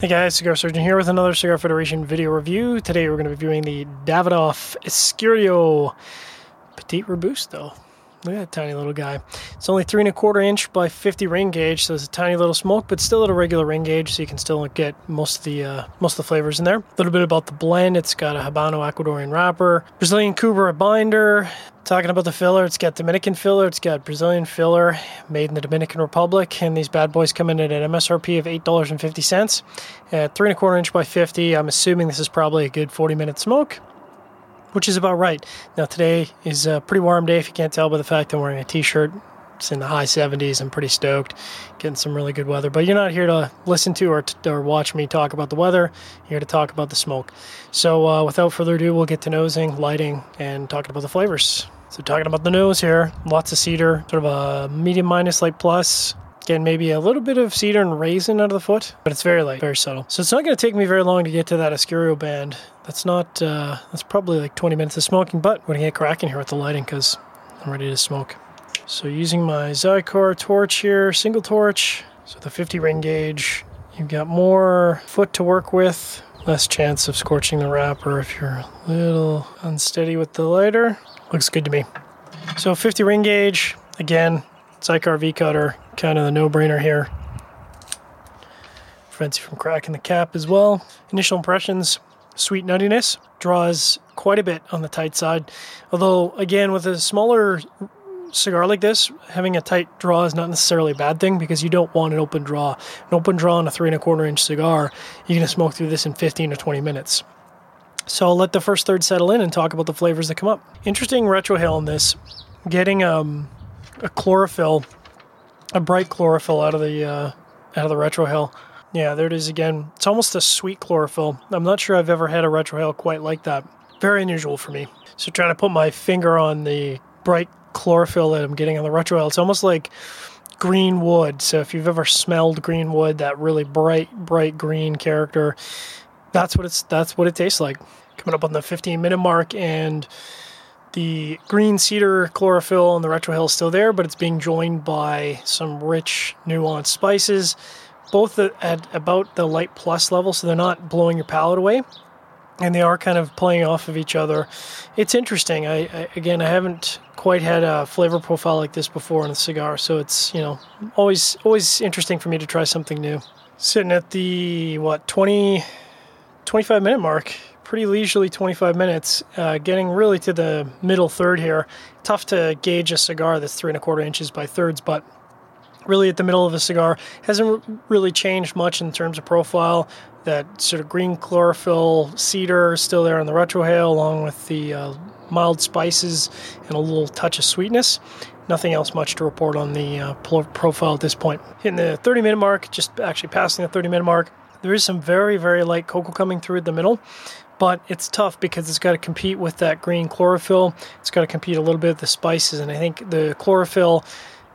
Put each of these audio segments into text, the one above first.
Hey guys, Cigar Surgeon here with another Cigar Federation video review. Today we're going to be viewing the Davidoff Escurio Petit Robusto. Look at that tiny little guy. It's only 3 1/4 inch by 50 ring gauge, so it's a tiny little smoke, but still at a regular ring gauge, so you can still get most of the flavors in there. A little bit about the blend. It's got a Habano Ecuadorian wrapper, Brazilian Cubra binder. Talking about the filler, it's got Dominican filler, it's got Brazilian filler, made in the Dominican Republic, and these bad boys come in at an MSRP of $8.50 at 3 1/4 inch by 50. I'm assuming this is probably a good 40-minute smoke, which is about right. Now today is a pretty warm day, if you can't tell by the fact I'm wearing a t-shirt. It's in the high 70s. I'm pretty stoked, getting some really good weather. But you're not here to listen to or watch me talk about the weather. You're here to talk about the smoke. So without further ado, we'll get to nosing, lighting, and talking about the flavors. So talking about the nose here, lots of cedar, sort of a medium minus, light plus. Again, maybe a little bit of cedar and raisin out of the foot, but it's very light, very subtle. So it's not going to take me very long to get to that Escurio band. That's probably like 20 minutes of smoking, but we're going to get cracking here with the lighting because I'm ready to smoke. So using my Xikar torch here, single torch, so the 50 ring gauge, you've got more foot to work with, less chance of scorching the wrapper if you're a little unsteady with the lighter. Looks good to me. So 50 ring gauge, again, Xikar V-Cutter, kind of the no-brainer here. Prevents you from cracking the cap as well. Initial impressions, sweet nuttiness, draws quite a bit on the tight side. Although, again, with a smaller cigar like this, having a tight draw is not necessarily a bad thing because you don't want an open draw. An open draw on a 3 1/4 inch cigar, you're going to smoke through this in 15 to 20 minutes. So I'll let the first third settle in and talk about the flavors that come up. Interesting retrohale in this. Getting a chlorophyll, a bright chlorophyll out of the retrohale. Yeah, there it is again. It's almost a sweet chlorophyll. I'm not sure I've ever had a retrohale quite like that. Very unusual for me. So trying to put my finger on the bright chlorophyll that I'm getting on the retrohale, it's almost like green wood. So if you've ever smelled green wood, that really bright green character, that's what it tastes like. Coming up on the 15-minute mark, and the green cedar chlorophyll and the retrohale is still there, but it's being joined by some rich, nuanced spices, both at about the light plus level, so they're not blowing your palate away, and they are kind of playing off of each other. It's interesting. I haven't quite had a flavor profile like this before in a cigar, so it's always interesting for me to try something new. Sitting at the 25-minute mark. Pretty leisurely 25 minutes, getting really to the middle third here. Tough to gauge a cigar that's 3 1/4 inches by thirds, but really at the middle of a cigar. Hasn't really changed much in terms of profile. That sort of green chlorophyll cedar is still there on the retrohale, along with the mild spices and a little touch of sweetness. Nothing else much to report on the profile at this point. Hitting the 30-minute mark, just actually passing the 30-minute mark. There is some very, very light cocoa coming through at the middle, but it's tough because it's got to compete with that green chlorophyll. It's got to compete a little bit with the spices, and I think the chlorophyll,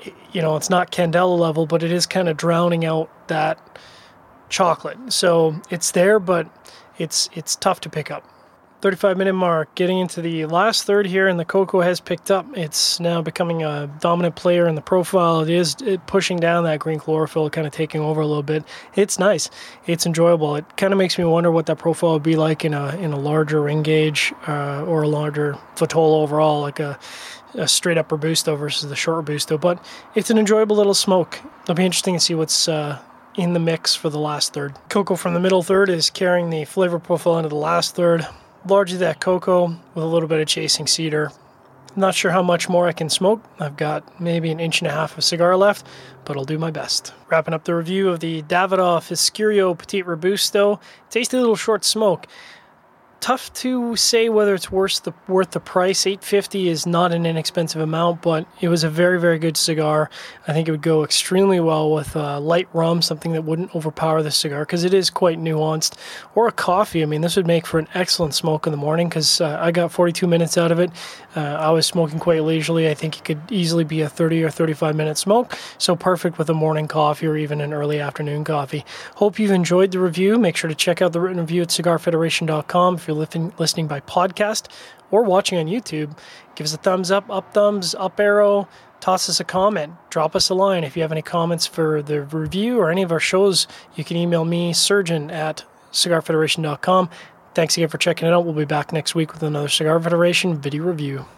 it's not Candela level, but it is kind of drowning out that chocolate. So it's there, but it's tough to pick up. 35-minute mark, getting into the last third here, and the cocoa has picked up. It's now becoming a dominant player in the profile. It is pushing down that green chlorophyll, kind of taking over a little bit. It's nice. It's enjoyable. It kind of makes me wonder what that profile would be like in a larger ring gauge or a larger Vitola overall, like a straight up Robusto versus the short Robusto. But it's an enjoyable little smoke. It'll be interesting to see what's in the mix for the last third. Cocoa from the middle third is carrying the flavor profile into the last third. Largely that cocoa with a little bit of chasing cedar. I'm not sure how much more I can smoke. I've got maybe 1.5 inches of cigar left, but I'll do my best. Wrapping up the review of the Davidoff Escurio Petit Robusto. Tasty little short smoke. Tough to say whether it's worth the price. $8.50 is not an inexpensive amount, but it was a very, very good cigar. I think it would go extremely well with light rum, something that wouldn't overpower the cigar because it is quite nuanced. Or a coffee. I mean, this would make for an excellent smoke in the morning because I got 42 minutes out of it. I was smoking quite leisurely. I think it could easily be a 30 or 35-minute smoke, so perfect with a morning coffee or even an early afternoon coffee. Hope you've enjoyed the review. Make sure to check out the written review at cigarfederation.com. If you're listening by podcast or watching on YouTube, give us a thumbs up, up thumbs, up arrow, toss us a comment, drop us a line. If you have any comments for the review or any of our shows, you can email me, surgeon at cigarfederation.com. Thanks again for checking it out. We'll be back next week with another Cigar Federation video review.